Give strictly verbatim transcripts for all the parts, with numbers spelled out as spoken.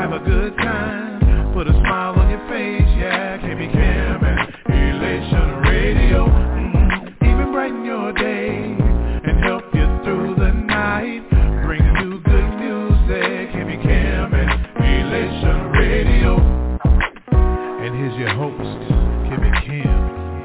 have a good time, put a smile on your face, yeah. K B Cam and Elation Radio, mm-hmm. Even brighten your day and help you through the night. Bring you good music, K B Cam and Elation Radio. And here's your host, K B Cam.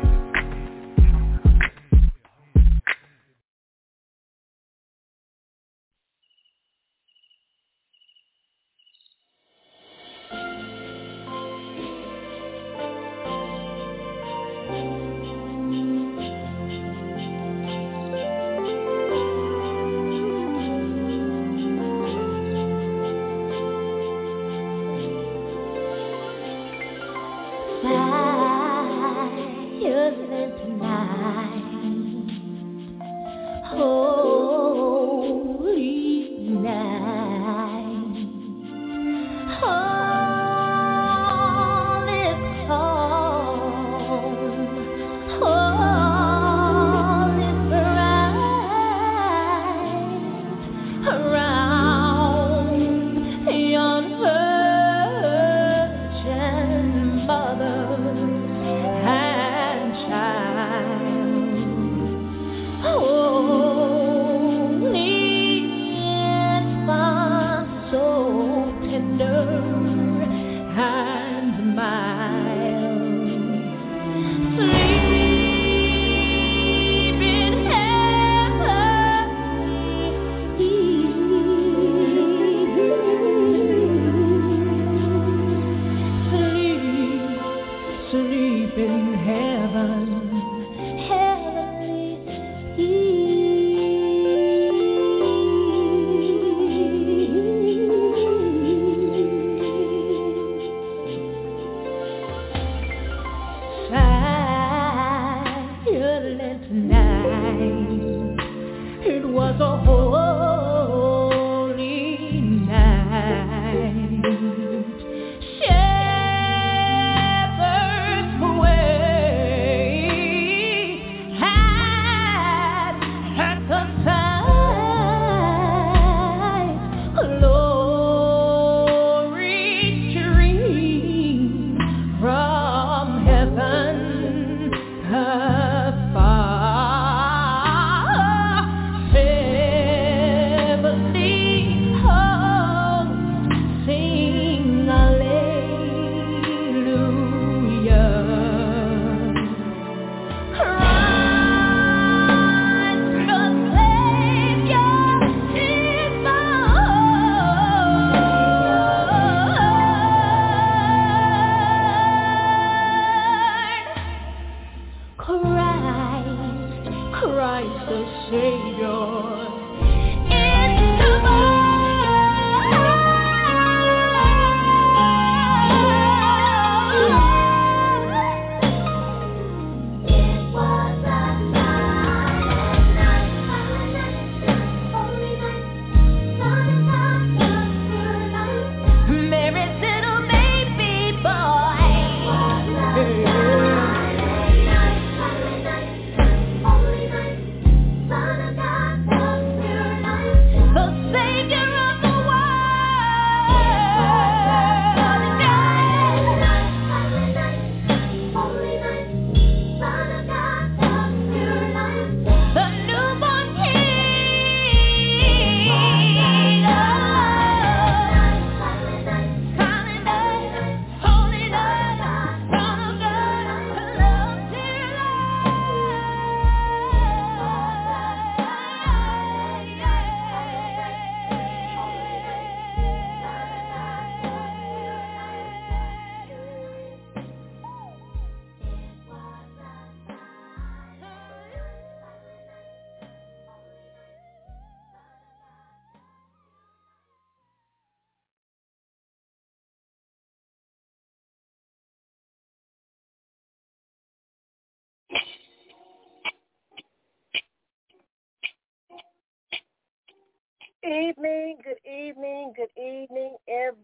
Evening, good evening, good evening,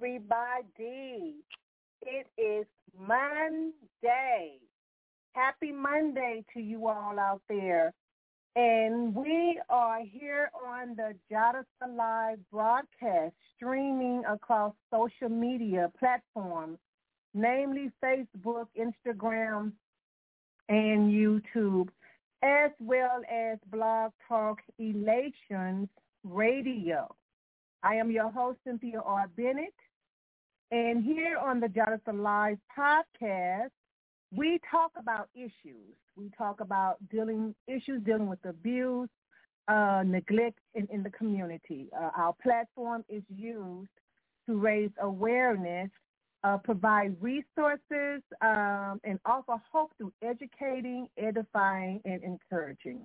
everybody. It is Monday. Happy Monday to you all out there. And we are here on the Jadasa Live broadcast, streaming across social media platforms, namely Facebook, Instagram, and YouTube, as well as Blog Talk Elations Radio. I am your host, Cynthia R. Bennett, and here on the Jadasa Live podcast, we talk about issues. We talk about dealing issues dealing with abuse, uh, neglect in, in the community. Uh, our platform is used to raise awareness, uh, provide resources, um, and offer hope through educating, edifying, and encouraging.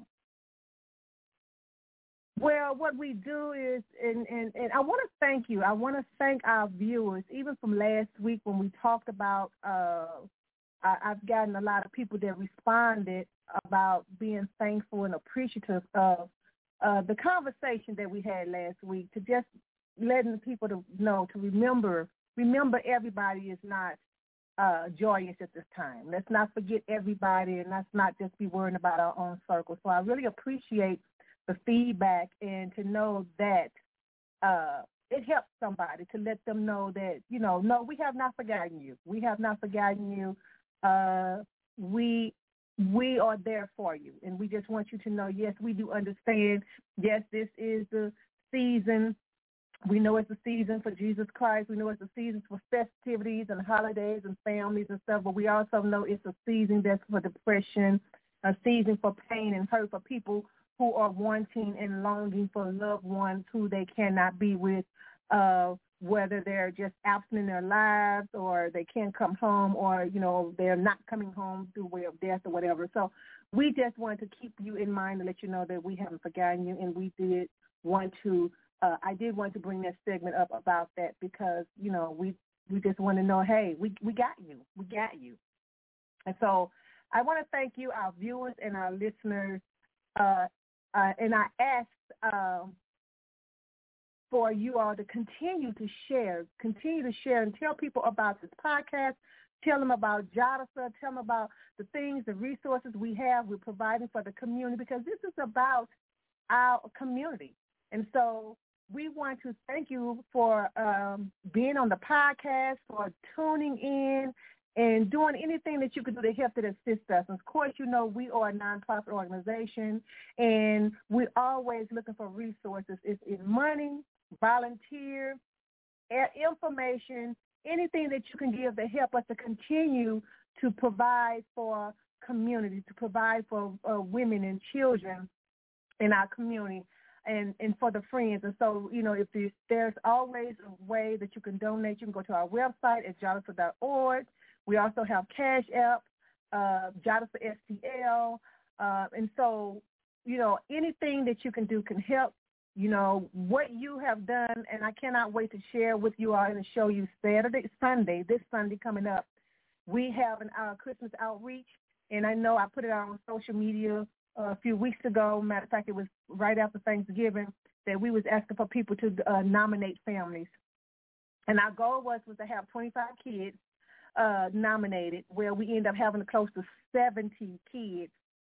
Well, what we do is, and, and, and I want to thank you. I want to thank our viewers, even from last week when we talked about uh, I've gotten a lot of people that responded about being thankful and appreciative of uh, the conversation that we had last week, to just letting people to know, to remember, remember everybody is not uh, joyous at this time. Let's not forget everybody, and let's not just be worrying about our own circle. So I really appreciate the feedback, and to know that uh, it helps somebody, to let them know that, you know, no, we have not forgotten you. We have not forgotten you. Uh, we we are there for you, and we just want you to know, yes, we do understand. Yes, this is the season. We know it's a season for Jesus Christ. We know it's a season for festivities and holidays and families and stuff, but we also know it's a season that's for depression, a season for pain and hurt, for people who are wanting and longing for loved ones who they cannot be with, uh, whether they're just absent in their lives, or they can't come home, or, you know, they're not coming home through way of death or whatever. So we just wanted to keep you in mind to let you know that we haven't forgotten you, and we did want to, uh, I did want to bring that segment up about that, because, you know, we, we just want to know, hey, we, we got you. We got you. And so I want to thank you, our viewers and our listeners, uh, uh, and I asked um, for you all to continue to share, continue to share and tell people about this podcast, tell them about Jadasa, tell them about the things, the resources we have, we're providing for the community, because this is about our community. And so we want to thank you for um, being on the podcast, for tuning in, and doing anything that you can do to help to assist us. And of course, you know, we are a nonprofit organization, and we're always looking for resources. It's in money, volunteer, information, anything that you can give to help us to continue to provide for community, to provide for uh, women and children in our community, and, and for the friends. And so, you know, if there's, there's always a way that you can donate, you can go to our website at jadasa dot org. We also have Cash App, uh, Jadasa S T L. Uh, and so, you know, anything that you can do can help. You know, what you have done, and I cannot wait to share with you all and show you Saturday, Sunday, this Sunday coming up. We have an our Christmas outreach, and I know I put it out on social media uh, a few weeks ago. Matter of fact, it was right after Thanksgiving that we was asking for people to uh, nominate families. And our goal was, was to have twenty-five kids uh, nominated, where we end up having close to seventy kids,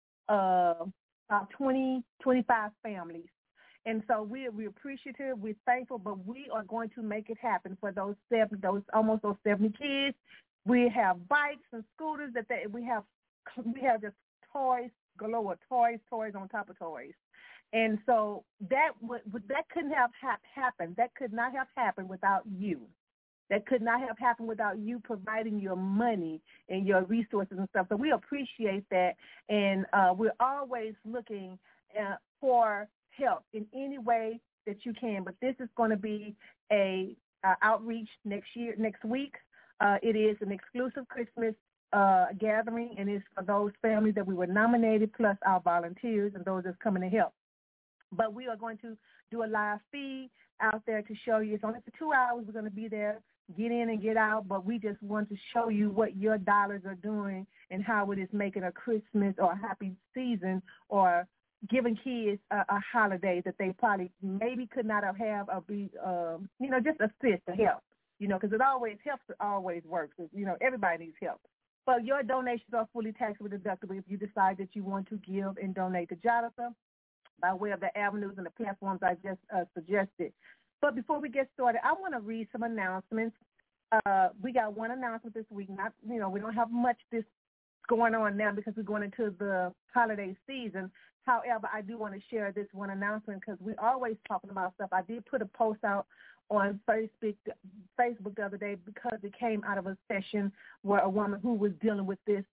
uh, about twenty, twenty-five families. And so we, we're appreciative, we're thankful, but we are going to make it happen for those seven, those almost those seventy kids. We have bikes and scooters that they, we have. We have just toys galore, toys, toys on top of toys. And so that would, that couldn't have ha- happened. That could not have happened without you. That could not have happened without you providing your money and your resources and stuff. So we appreciate that, and uh, we're always looking uh, for help in any way that you can. But this is going to be a uh, outreach next year, next week. Uh, it is an exclusive Christmas uh, gathering, and it's for those families that we were nominated, plus our volunteers and those that's coming to help. But we are going to do a live feed out there to show you. It's only for two hours. We're going to be there, get in and get out, but we just want to show you what your dollars are doing and how it is making a Christmas or a happy season or giving kids a, a holiday that they probably maybe could not have had or be, um, you know, just assist to help, you know, because it always helps. It always works. You know, everybody needs help. But your donations are fully taxable deductible if you decide that you want to give and donate to Jadasa. by way of the avenues and the platforms I just uh, suggested. But before we get started, I want to read some announcements. Uh, we got one announcement this week. Not, you know, we don't have much this going on now because we're going into the holiday season. However, I do want to share this one announcement because we're always talking about stuff. I did put a post out on Facebook, Facebook the other day because it came out of a session where a woman who was dealing with this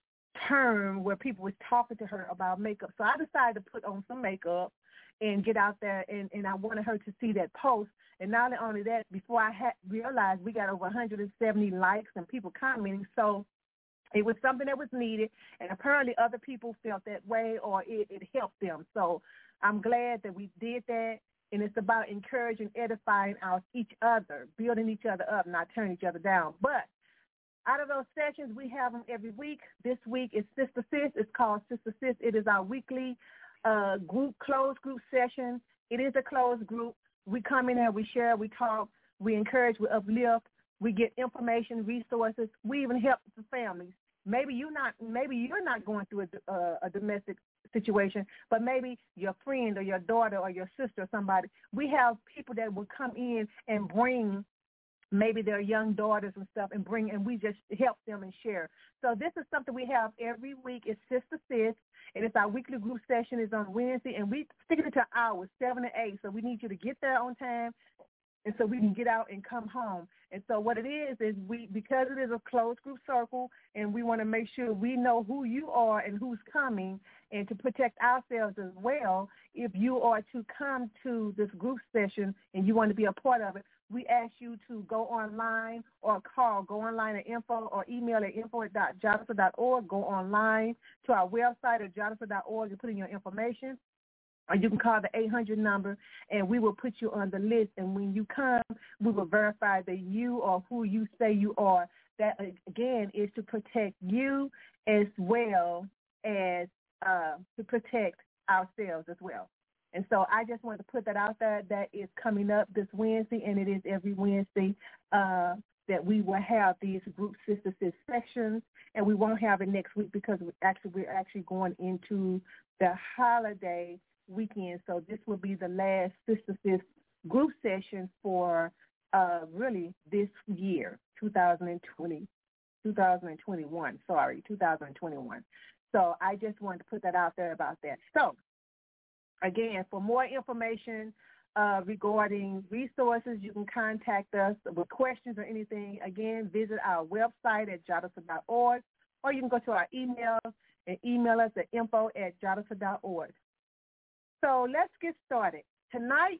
term where people was talking to her about makeup. So I decided to put on some makeup and get out there, and, and I wanted her to see that post. And not only that, before I had realized we got over one hundred seventy likes and people commenting. So it was something that was needed, and apparently other people felt that way or it, it helped them. So I'm glad that we did that, and it's about encouraging, edifying our, each other, building each other up, not tearing each other down. But out of those sessions, we have them every week. This week is Sister Sis. It's called Sister Sis. It is our weekly uh, group, closed group session. It is a closed group. We come in there, we share, we talk, we encourage, we uplift, we get information, resources. We even help the families. Maybe you're not, maybe you're not going through a, uh, a domestic situation, but maybe your friend or your daughter or your sister or somebody. We have people that will come in and bring maybe their young daughters and stuff and bring, and we just help them and share. So this is something we have every week. It's Sister Sis, and it's our weekly group session. It's on Wednesday, and we stick it to hours, seven to eight. So we need you to get there on time, and so we can get out and come home. And so what it is is we, because it is a closed group circle, and we want to make sure we know who you are and who's coming, and to protect ourselves as well. If you are to come to this group session and you want to be a part of it, we ask you to go online or call. Go online at info or email at info at jadisa dot org. Go online to our website at jadisa dot org and put in your information. Or you can call the eight hundred number, and we will put you on the list. And when you come, we will verify that you are who you say you are. That, again, is to protect you as well as uh, to protect ourselves as well. And so I just wanted to put that out there. That is coming up this Wednesday, and it is every Wednesday uh, that we will have these group Sister Sis sections, and we won't have it next week because we actually, we're actually going into the holiday weekend. So this will be the last Sister Sis group session for uh, really this year, two thousand twenty, two thousand twenty-one, sorry, two thousand twenty-one. So I just wanted to put that out there about that. So again, for more information uh, regarding resources, you can contact us with questions or anything. Again, visit our website at jadisa dot org, or you can go to our email and email us at info at jadisa dot org. So let's get started. Tonight,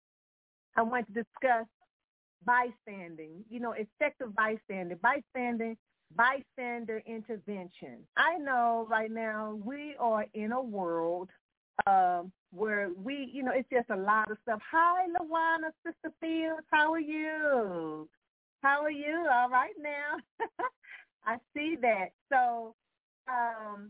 I want to discuss bystanding, you know, effective bystanding, bystanding, bystander intervention. I know right now we are in a world um, where we, you know, it's just a lot of stuff. Hi, LaWanna, Sister Fields, how are you? How are you? All right now. I see that. So um,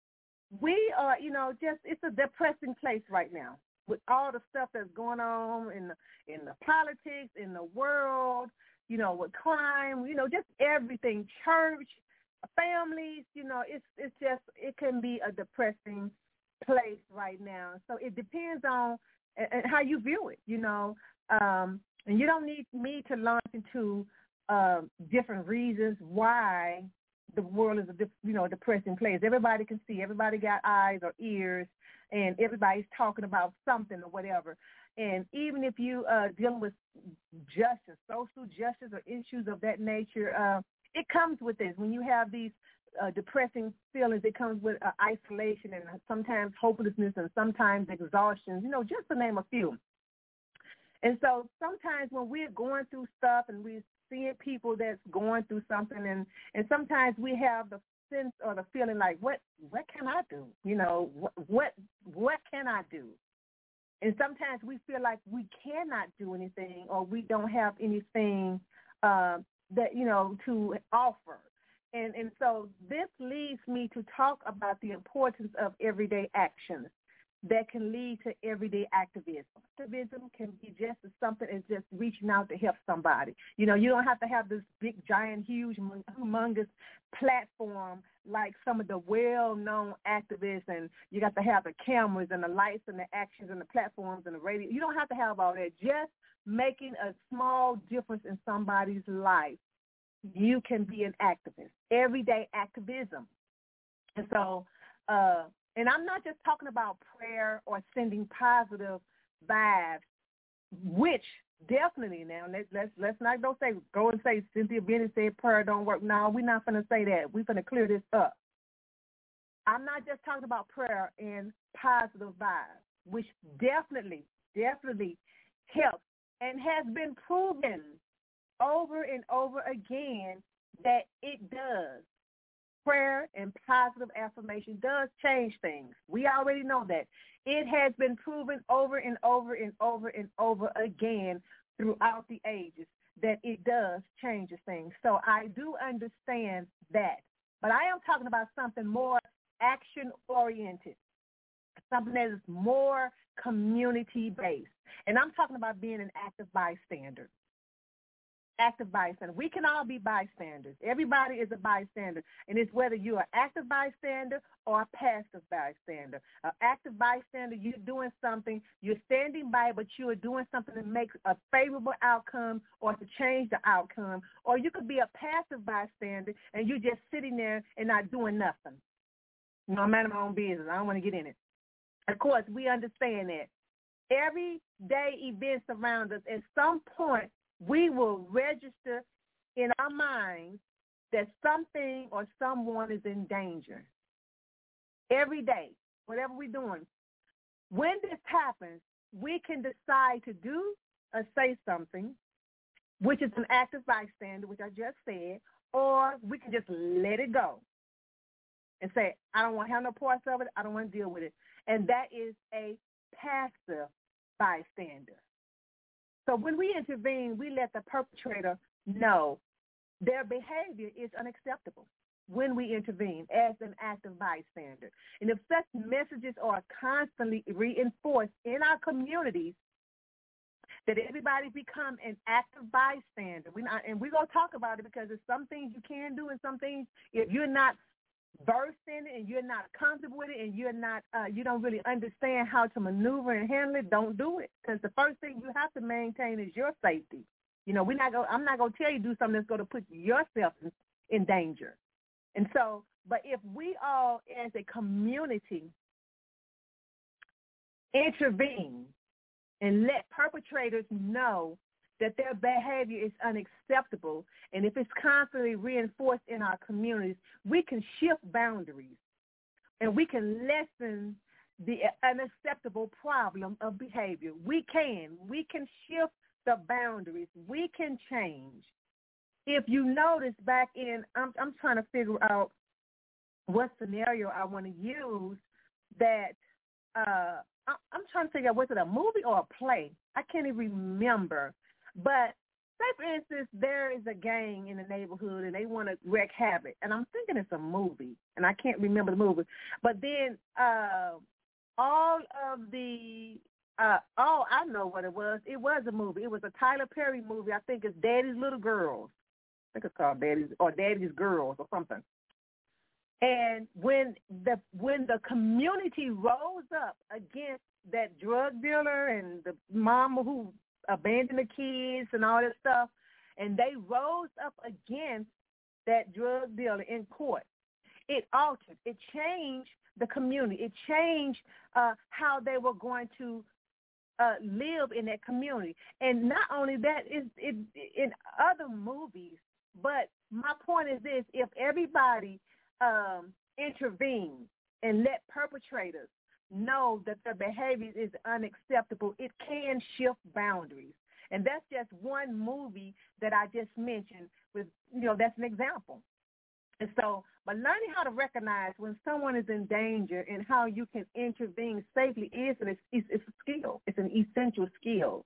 we are, you know, just it's a depressing place right now with all the stuff that's going on in the, in the politics, in the world, you know, with crime, you know, just everything, church, families, you know, it's it's just, it can be a depressing place right now. So it depends on and how you view it, you know, um, and you don't need me to launch into uh, different reasons why the world is a, you know, a depressing place. Everybody can see, everybody got eyes or ears, and everybody's talking about something or whatever. And even if you uh, dealing with justice, social justice or issues of that nature, uh, it comes with this. When you have these uh, depressing feelings, it comes with uh, isolation and sometimes hopelessness and sometimes exhaustion, you know, just to name a few. And so sometimes when we're going through stuff and we're seeing people that's going through something, and, and sometimes we have the sense or the feeling like, what what can I do? You know, what what, what can I do? And sometimes we feel like we cannot do anything or we don't have anything uh, that, you know, to offer. And and so this leads me to talk about the importance of everyday actions. that can lead to everyday activism. Activism can be just as something as just reaching out to help somebody. You know, you don't have to have this big, giant, huge, humongous platform like some of the well-known activists, and you got to have the cameras and the lights and the actions and the platforms and the radio. You don't have to have all that. Just making a small difference in somebody's life, you can be an activist. Everyday activism. And so, uh, and I'm not just talking about prayer or sending positive vibes, which definitely now let's let's let's not go say go and say Cynthia Bennett said prayer don't work. No, we're not gonna say that. We're gonna clear this up. I'm not just talking about prayer and positive vibes, which definitely, definitely helps and has been proven over and over again that it does. Prayer and positive affirmation does change things. We already know that. It has been proven over and over and over and over again throughout the ages that it does change things. So I do understand that. But I am talking about something more action-oriented, something that is more community-based. And I'm talking about being an active bystander. Active bystander. We can all be bystanders. Everybody is a bystander. And it's whether you're an active bystander or a passive bystander. An active bystander, you're doing something, you're standing by, but you are doing something that makes a favorable outcome or to change the outcome. Or you could be a passive bystander and you're just sitting there and not doing nothing. You know, I'm minding my own business. I don't want to get in it. Of course, we understand that. Everyday events around us, at some point, we will register in our minds that something or someone is in danger. Every day, whatever we're doing. When this happens, we can decide to do or say something, which is an active bystander, which I just said, or we can just let it go and say, I don't want to have no parts of it. I don't want to deal with it. And that is a passive bystander. So when we intervene, we let the perpetrator know their behavior is unacceptable when we intervene as an active bystander. And if such messages are constantly reinforced in our communities, that everybody become an active bystander. We not, and we're going to talk about it because there's some things you can do and some things, if you're not versed in it and you're not comfortable with it and you're not, uh, you don't really understand how to maneuver and handle it, don't do it. Because the first thing you have to maintain is your safety. You know, we're not going. I'm not going to tell you to do something that's going to put yourself in, in danger. And so, but if we all as a community intervene and let perpetrators know that their behavior is unacceptable, and if it's constantly reinforced in our communities, we can shift boundaries, and we can lessen the unacceptable problem of behavior. We can. We can shift the boundaries. We can change. If you notice back in, I'm, I'm trying to figure out what scenario I want to use that, uh, I, I'm trying to figure out, was it a movie or a play? I can't even remember. But say, for instance, there is a gang in the neighborhood and they want to wreak havoc. And I'm thinking it's a movie, and I can't remember the movie. But then uh, all of the, uh, oh, I know what it was. It was a movie. It was a Tyler Perry movie. I think it's Daddy's Little Girls. I think it's called Daddy's, or Daddy's Girls or something. And when the when the community rose up against that drug dealer and the mama who abandoned the kids and all that stuff, and they rose up against that drug dealer in court, it altered. It changed the community. It changed uh, how they were going to uh, live in that community. And not only that, it's, it, in other movies, but my point is this: if everybody um, intervenes and let perpetrators know that their behavior is unacceptable, it can shift boundaries. And that's just one movie that I just mentioned with, you know, that's an example. And so, but learning how to recognize when someone is in danger and how you can intervene safely is an, it's, it's a skill. It's an essential skill.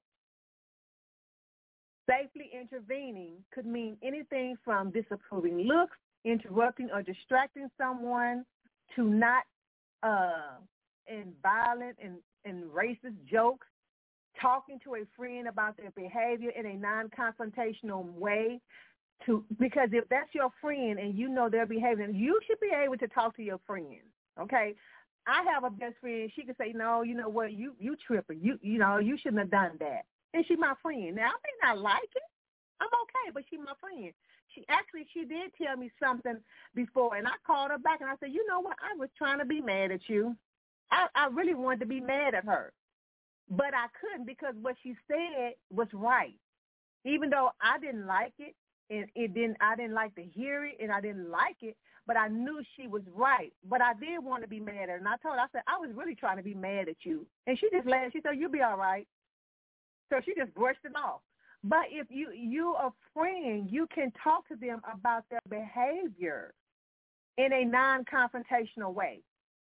Safely intervening could mean anything from disapproving looks, interrupting or distracting someone, to not uh, and violent and, and racist jokes, talking to a friend about their behavior in a non-confrontational way, to because if that's your friend and you know their behavior, you should be able to talk to your friend, okay? I have a best friend. She could say, no, you know what, you you tripping. You you know, you shouldn't have done that. And she's my friend. Now, I may not like it. I'm okay, but she's my friend. She actually, she did tell me something before, and I called her back, and I said, you know what, I was trying to be mad at you. I, I really wanted to be mad at her, but I couldn't because what she said was right. Even though I didn't like it, and it didn't, I didn't like to hear it, and I didn't like it, but I knew she was right. But I did want to be mad at her, and I told her, I said, I was really trying to be mad at you. And she just laughed. She said, you'll be all right. So she just brushed it off. But if you, you a friend, you can talk to them about their behavior in a non-confrontational way.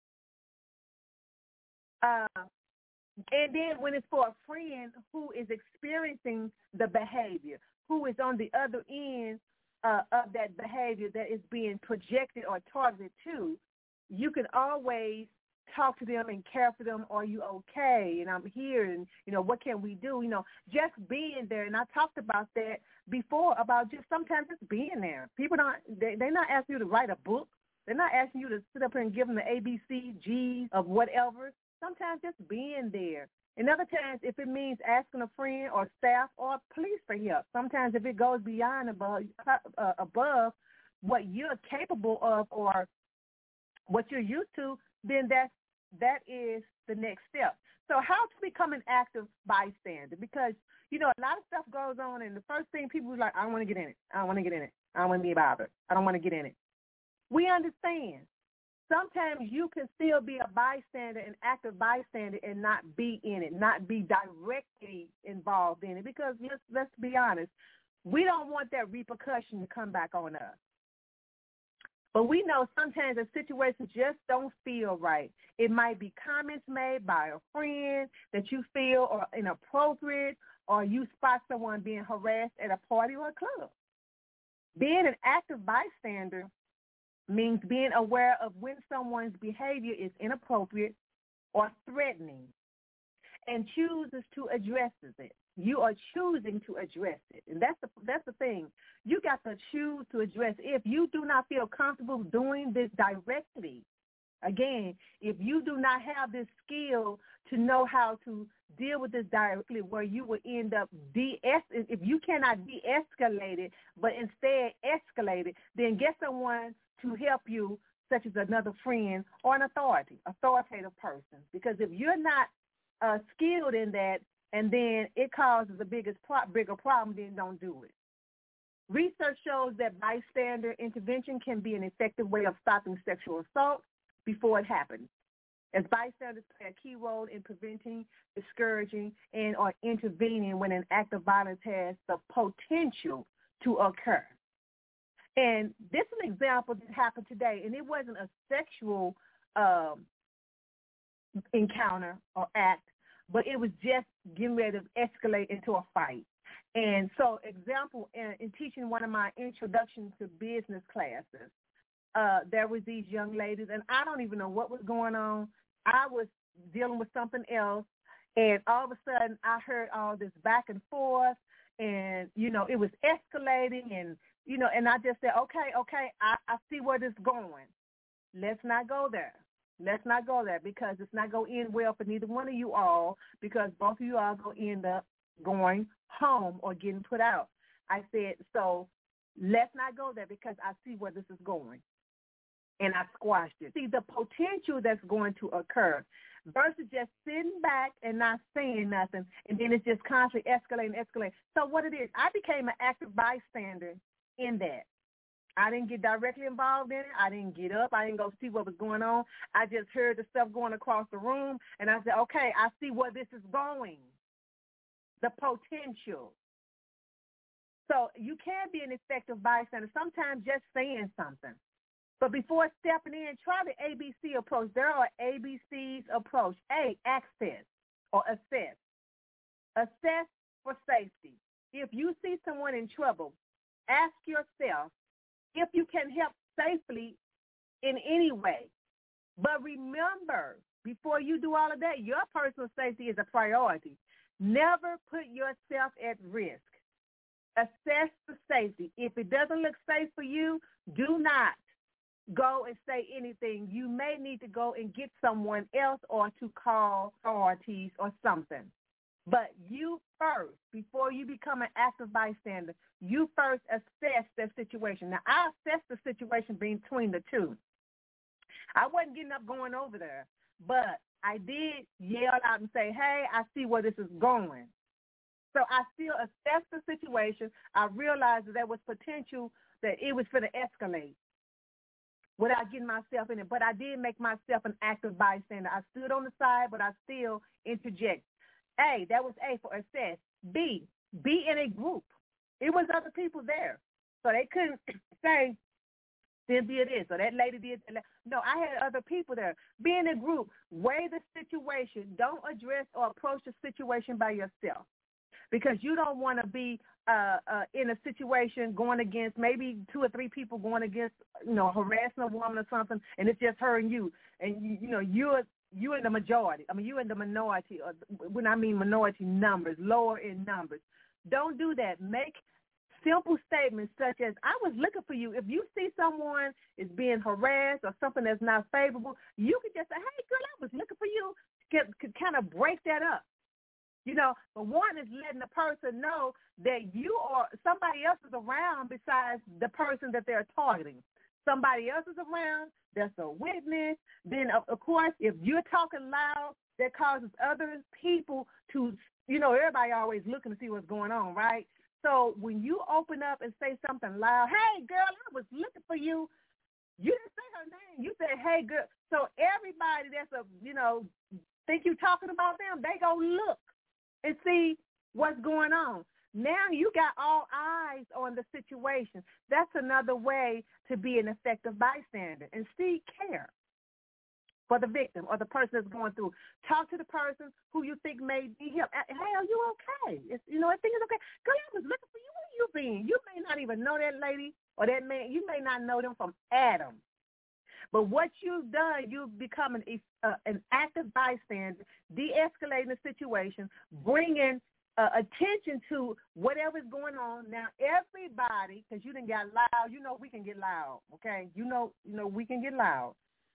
Uh, and then when it's for a friend who is experiencing the behavior, who is on the other end uh, of that behavior that is being projected or targeted to, you can always talk to them and care for them. Are you okay? And I'm here, and, you know, what can we do? You know, just being there. And I talked about that before, about just sometimes just being there. People don't, they, they're not asking you to write a book. They're not asking you to sit up here and give them the A B C, G's of whatever. Sometimes just being there. And other times, if it means asking a friend or staff or police for help. Sometimes if it goes beyond above, uh, above what you're capable of or what you're used to, then that's that is the next step. So how to become an active bystander? Because, you know, a lot of stuff goes on, and the first thing people are like, I don't want to get in it. I don't want to get in it. I don't want to be bothered. I don't want to get in it. We understand. Sometimes you can still be a bystander, an active bystander, and not be in it, not be directly involved in it. Because let's let's be honest, we don't want that repercussion to come back on us. But we know sometimes the situations just don't feel right. It might be comments made by a friend that you feel are inappropriate, or you spot someone being harassed at a party or a club. Being an active bystander means being aware of when someone's behavior is inappropriate or threatening and chooses to address it. You are choosing to address it. And that's the that's the thing. You got to choose to address it. If you do not feel comfortable doing this directly, again, if you do not have this skill to know how to deal with this directly, where you will end up de if you cannot de-escalate it, but instead escalate it, then get someone to help you, such as another friend or an authority, authoritative person. Because if you're not uh, skilled in that, and then it causes a biggest pro- bigger problem, then don't do it. Research shows that bystander intervention can be an effective way of stopping sexual assault before it happens, as bystanders play a key role in preventing, discouraging, and or intervening when an act of violence has the potential to occur. And this is an example that happened today, and it wasn't a sexual um, encounter or act, but it was just getting ready to escalate into a fight. And so, example, in, in teaching one of my introduction to business classes, uh, there was these young ladies, and I don't even know what was going on. I was dealing with something else, and all of a sudden I heard all this back and forth, and, you know, it was escalating, and, you know, and I just said, okay, okay, I, I see where this is going. Let's not go there. Let's not go there, because it's not going to end well for neither one of you all, because both of you all going to end up going home or getting put out. I said, so let's not go there, because I see where this is going. And I squashed it. See the potential that's going to occur versus just sitting back and not saying nothing, and then it's just constantly escalating, escalating. So what it is, I became an active bystander in that. I didn't get directly involved in it. I didn't get up. I didn't go see what was going on. I just heard the stuff going across the room, and I said, okay, I see where this is going, the potential. So you can be an effective bystander, sometimes just saying something. But before stepping in, try the A B C approach. There are A B C's approach. A, access or assess. Assess for safety. If you see someone in trouble, ask yourself if you can help safely in any way. But remember, before you do all of that, your personal safety is a priority. Never put yourself at risk. Assess the safety. If it doesn't look safe for you, do not go and say anything. You may need to go and get someone else or to call authorities or something. But you first, before you become an active bystander, you first assess the situation. Now, I assessed the situation between the two. I wasn't getting up going over there, but I did yell out and say, hey, I see where this is going. So I still assessed the situation. I realized that there was potential that it was for to escalate without getting myself in it. But I did make myself an active bystander. I stood on the side, but I still interject. A, that was A for assess. B, be in a group. It was other people there. So they couldn't say, Cynthia this or that lady did that. No, I had other people there. Be in a group. Weigh the situation. Don't address or approach the situation by yourself, because you don't want to be uh, uh, in a situation going against maybe two or three people going against, you know, harassing a woman or something, and it's just her and you. And, you, you know, you're, you're in the majority. I mean, you're in the minority. Or when I mean minority numbers, lower in numbers. Don't do that. Make simple statements such as, I was looking for you. If you see someone is being harassed or something that's not favorable, you could just say, hey, girl, I was looking for you. Could, could kind of break that up. You know, but one is letting the person know that you or somebody else is around besides the person that they're targeting. Somebody else is around, that's a witness. Then, of, of course, if you're talking loud, that causes other people to, you know, everybody always looking to see what's going on, right? So when you open up and say something loud, hey, girl, I was looking for you, you didn't say her name. You said, hey, girl. So everybody that's, a, you know, think you're talking about them, they go look and see what's going on. Now you got all eyes on the situation. That's another way to be an effective bystander and seek care for the victim or the person that's going through. Talk to the person who you think may need help. Hey, are you okay? It's, you know, I think it's okay. Girl, I was looking for you. Where you been? You may not even know that lady or that man. You may not know them from Adam. But what you've done, you've become an, uh, an active bystander, de-escalating the situation, bringing uh, attention to whatever's going on. Now, everybody, because you done got loud, you know we can get loud, okay? You know, you know we can get loud.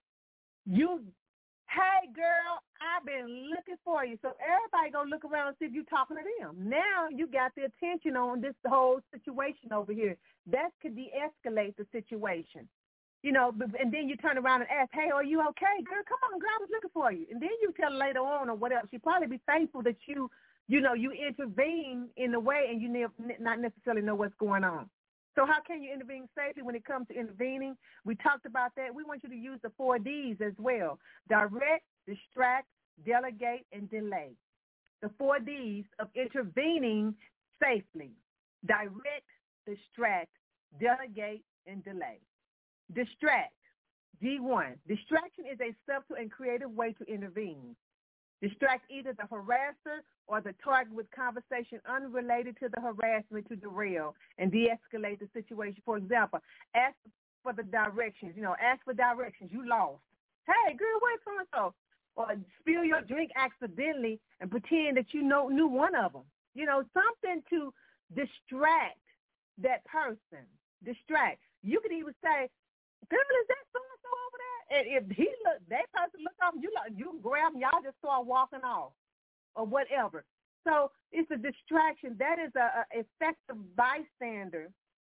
You, hey, girl, I've been looking for you. So everybody go look around and see if you're talking to them. Now you got the attention on this whole situation over here. That could de-escalate the situation. You know, and then you turn around and ask, hey, are you okay? Girl, come on, girl, I was looking for you. And then you tell her later on or whatever. She'd probably be thankful that you, you know, you intervene in a way and you ne- not necessarily know what's going on. So how can you intervene safely when it comes to intervening? We talked about that. We want you to use the four Ds as well. Direct, distract, delegate, and delay. The four Ds of intervening safely. Direct, distract, delegate, and delay. Distract, D one. Distraction is a subtle and creative way to intervene. Distract either the harasser or the target with conversation unrelated to the harassment to derail and de-escalate the situation. For example, ask for the directions. You know, ask for directions. You lost. Hey, girl, where's so-and-so? Or spill your drink accidentally and pretend that you know knew one of them. You know, something to distract that person. Distract. You could even say, girl, is that so-and-so over there? And if he look, that person look off, you look, you grab him, y'all just start walking off or whatever. So it's a distraction. That is a, a effective bystander,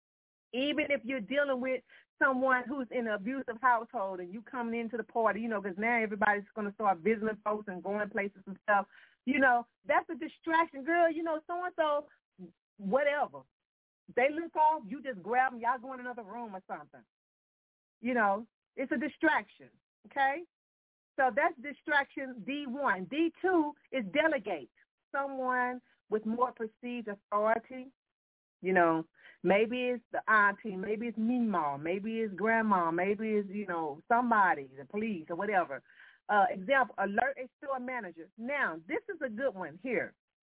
even if you're dealing with someone who's in an abusive household and you coming into the party, you know, because now everybody's going to start visiting folks and going places and stuff. You know, that's a distraction. Girl, you know, so-and-so, whatever. They look off, you just grab them, y'all go in another room or something. You know, it's a distraction, okay? So that's distraction D one. D two is delegate. Someone with more perceived authority, you know, maybe it's the auntie, maybe it's Meemaw, maybe it's grandma, maybe it's, you know, somebody, the police or whatever. Uh, example, alert a store manager. Now, this is a good one here.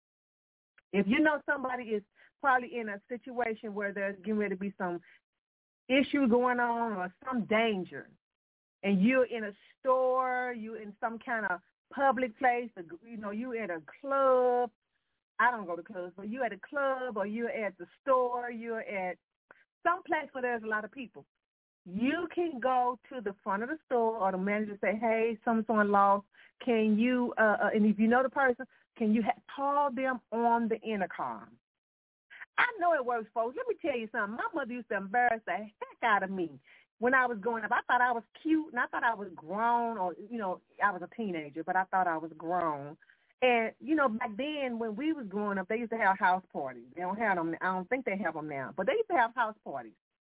If you know somebody is probably in a situation where there's getting ready to be some issue going on or some danger, and you're in a store, you're in some kind of public place, you know, you at a club. I don't go to clubs, but you at a club or you're at the store, you're at some place where there's a lot of people. You can go to the front of the store or the manager and say, hey, someone lost. Can you, uh, uh, and if you know the person, can you ha- call them on the intercom? I know it works, folks. Let me tell you something. My mother used to embarrass the heck out of me when I was growing up. I thought I was cute, and I thought I was grown, or, you know, I was a teenager, but I thought I was grown. And, you know, back then when we was growing up, they used to have house parties. They don't have them. I don't think they have them now, but they used to have house parties.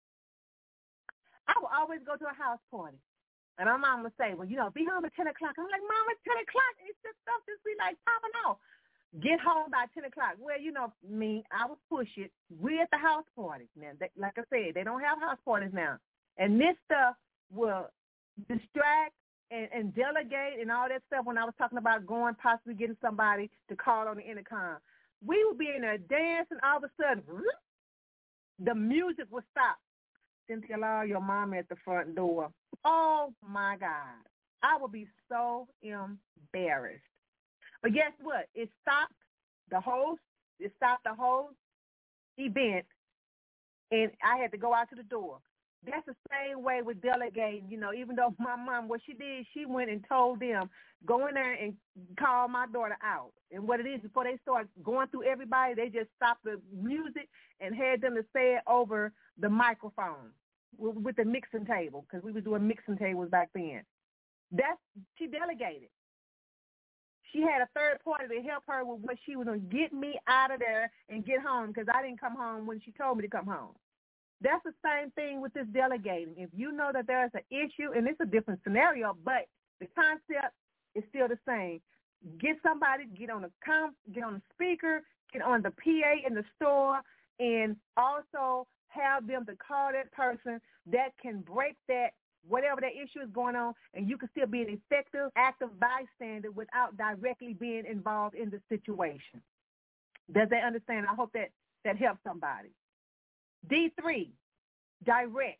I would always go to a house party. And my mom would say, well, you know, be home at ten o'clock. I'm like, Mom, it's ten o'clock. It's just stuff just be like popping off. Get home by ten o'clock. Well, you know, me, I would push it. We at the house party. Now, they, like I said, they don't have house parties now. And this stuff will distract and, and delegate and all that stuff when I was talking about going, possibly getting somebody to call on the intercom. We would be in there dancing, all of a sudden, the music would stop. Cynthia Law, your mom at the front door. Oh, my God. I would be so embarrassed. But guess what? It stopped the whole, it stopped the whole event, and I had to go out to the door. That's the same way with delegating, you know, even though my mom, what she did, she went and told them, go in there and call my daughter out. And what it is, before they start going through everybody, they just stopped the music and had them to say it over the microphone with, with the mixing table, because we were doing mixing tables back then. That's, she delegated. She had a third party to help her with what she was going to get me out of there and get home, because I didn't come home when she told me to come home. That's the same thing with this delegating. If you know that there's an issue, and it's a different scenario, but the concept is still the same. Get somebody, get on the com, get on the speaker, get on the P A in the store, and also have them to call that person that can break that, whatever that issue is going on, and you can still be an effective, active bystander without directly being involved in the situation. Does they understand? I hope that that helps somebody. D three, direct.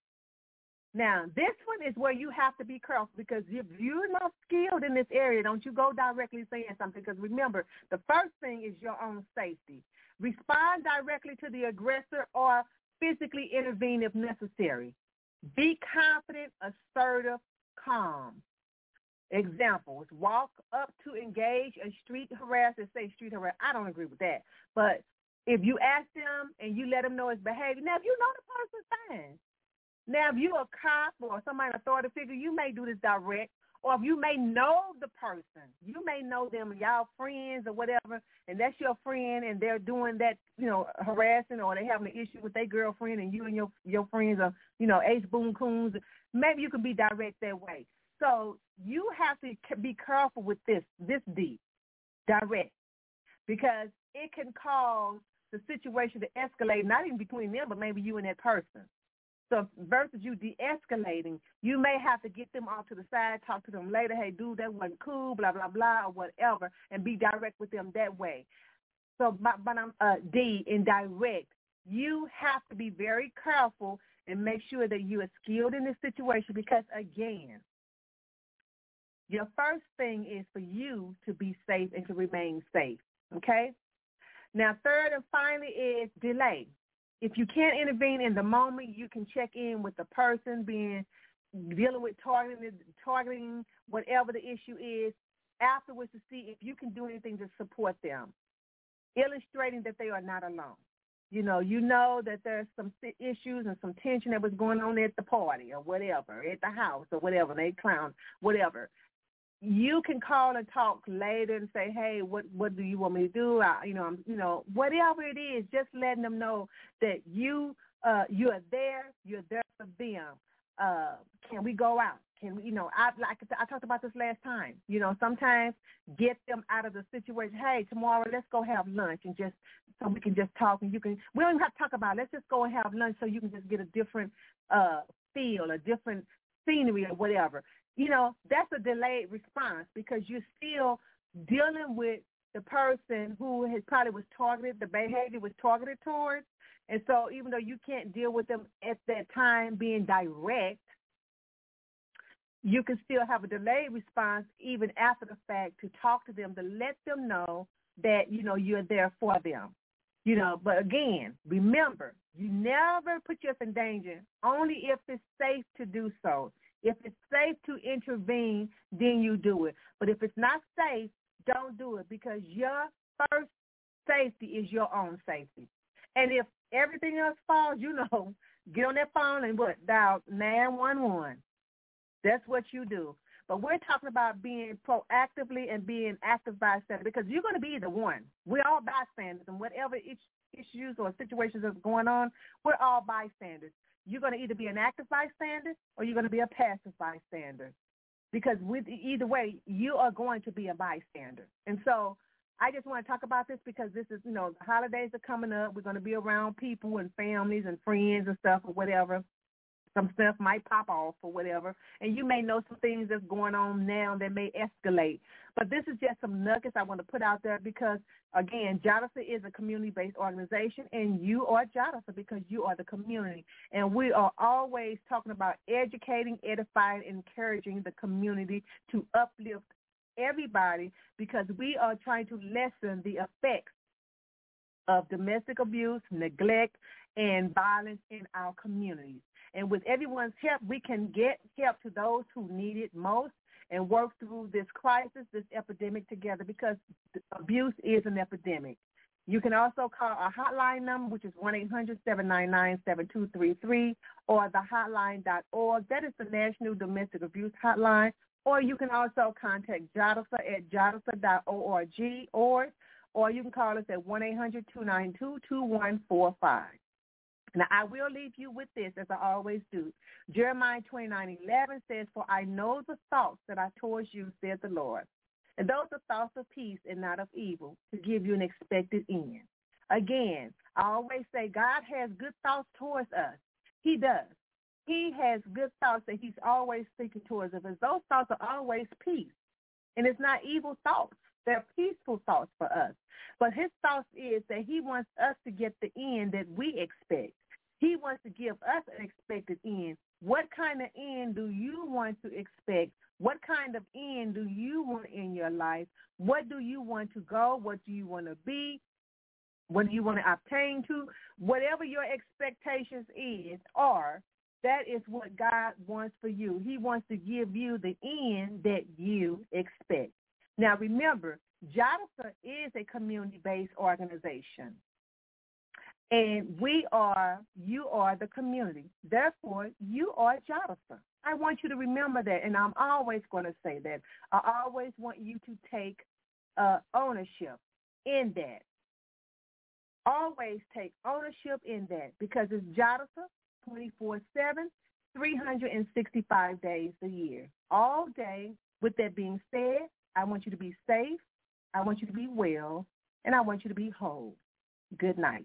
Now, this one is where you have to be careful, because if you're not skilled in this area, don't you go directly saying something, because remember, the first thing is your own safety. Respond directly to the aggressor or physically intervene if necessary. Be confident, assertive, calm. Examples, walk up to engage a street harasser. Say street harasser. I don't agree with that. But if you ask them and you let them know his behavior, now if you know the person, fine. Now if you're a cop or somebody in authority figure, you may do this direct. Or if you may know the person, you may know them, y'all friends or whatever, and that's your friend, and they're doing that, you know, harassing, or they having an issue with their girlfriend, and you and your your friends are, you know, ace boom coons. Maybe you can be direct that way. So you have to be careful with this, this D, direct, because it can cause the situation to escalate, not even between them, but maybe you and that person. So versus you de-escalating, you may have to get them off to the side, talk to them later, hey, dude, that wasn't cool, blah, blah, blah, or whatever, and be direct with them that way. So but, but I'm uh, D, in direct, you have to be very careful and make sure that you are skilled in this situation, because, again, your first thing is for you to be safe and to remain safe, okay? Now, third and finally is delay. If you can't intervene in the moment, you can check in with the person being dealing with targeting, targeting whatever the issue is afterwards to see if you can do anything to support them, illustrating that they are not alone. You know, you know that there's some issues and some tension that was going on at the party or whatever, at the house or whatever, they clown, whatever. You can call and talk later and say, hey, what what do you want me to do? I, you know, I'm, you know, whatever it is, just letting them know that you uh, you are there, you're there for them. Uh, can we go out? Can we, you know, I like I talked about this last time. You know, sometimes get them out of the situation. Hey, tomorrow let's go have lunch and just so we can just talk and you can. We don't even have to talk about it. Let's just go and have lunch so you can just get a different uh, feel, a different scenery or whatever. You know, that's a delayed response because you're still dealing with the person who has probably was targeted, the behavior was targeted towards. And so even though you can't deal with them at that time being direct, you can still have a delayed response even after the fact to talk to them, to let them know that, you know, you're there for them. You know, but again, remember, you never put yourself in danger, only if it's safe to do so. If it's safe to intervene, then you do it. But if it's not safe, don't do it, because your first safety is your own safety. And if everything else falls, you know, get on that phone and what, dial nine one one. That's what you do. But we're talking about being proactively and being active bystanders, because you're going to be the one. We're all bystanders, and whatever issues or situations that's going on, we're all bystanders. You're going to either be an active bystander or you're going to be a passive bystander, because with either way, you are going to be a bystander. And so I just want to talk about this because this is, you know, the holidays are coming up. We're going to be around people and families and friends and stuff or whatever. Some stuff might pop off or whatever, and you may know some things that's going on now that may escalate. But this is just some nuggets I want to put out there because, again, Jadasa is a community-based organization, and you are Jadasa because you are the community. And we are always talking about educating, edifying, encouraging the community to uplift everybody, because we are trying to lessen the effects of domestic abuse, neglect, and violence in our communities. And with everyone's help, we can get help to those who need it most and work through this crisis, this epidemic together, because abuse is an epidemic. You can also call our hotline number, which is one eight hundred seven nine nine seven two three three, or the hotline dot org. That is the National Domestic Abuse Hotline. Or you can also contact Jadasa at jadasa dot org, or, or you can call us at one eight hundred two nine two two one four five. Now, I will leave you with this, as I always do. Jeremiah twenty-nine eleven says, "For I know the thoughts that I towards you, said the Lord. And those are thoughts of peace and not of evil, to give you an expected end." Again, I always say God has good thoughts towards us. He does. He has good thoughts that he's always thinking towards us. And those thoughts are always peace. And it's not evil thoughts. They're peaceful thoughts for us. But his thoughts is that he wants us to get the end that we expect. He wants to give us an expected end. What kind of end do you want to expect? What kind of end do you want in your life? What do you want to go? What do you want to be? What do you want to obtain to? Whatever your expectations is, are, that is what God wants for you. He wants to give you the end that you expect. Now, remember, Jadasa is a community-based organization. And we are, you are the community. Therefore, you are Jadasa. I want you to remember that, and I'm always going to say that. I always want you to take uh, ownership in that. Always take ownership in that, because it's Jadasa twenty-four seven, three hundred sixty-five days a year, all day. With that being said, I want you to be safe, I want you to be well, and I want you to be whole. Good night.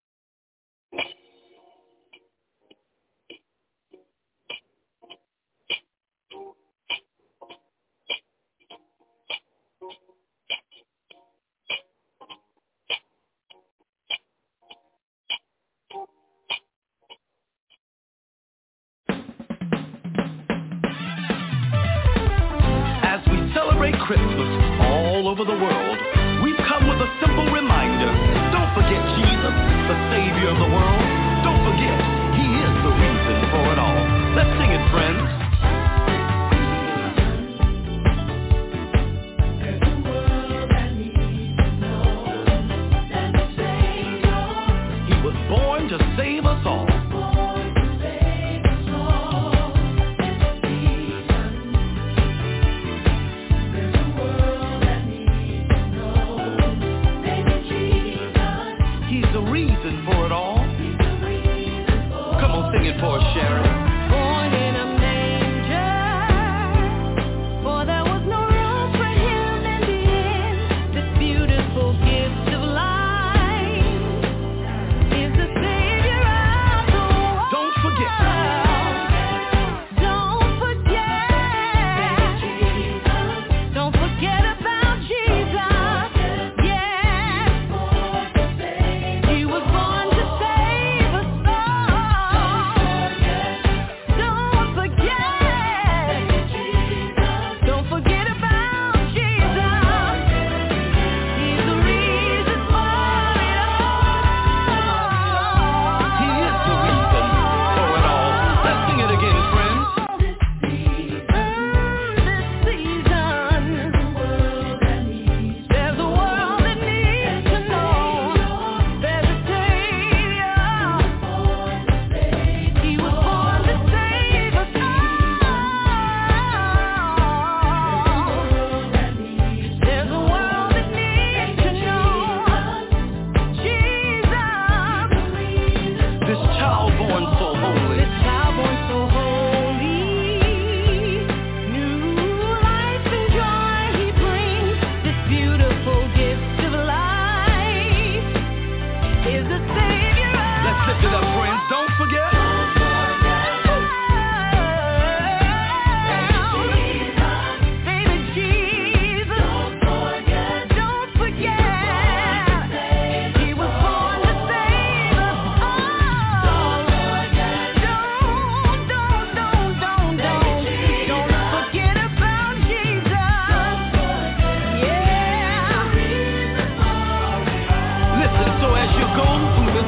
Celebrate Christmas all over the world. We've come with a simple reminder. Don't forget Jesus, the Savior of the world.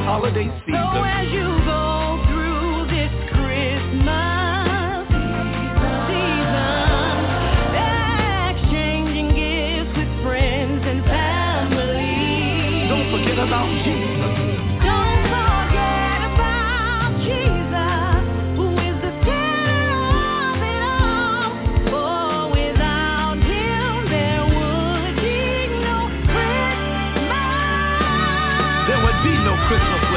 holiday season. So as you go through this Christmas season, exchanging gifts with friends and family, don't forget about Jesus. Don't forget about Jesus, who is the center of it all. For without him there would be no Christmas. There would be no Christmas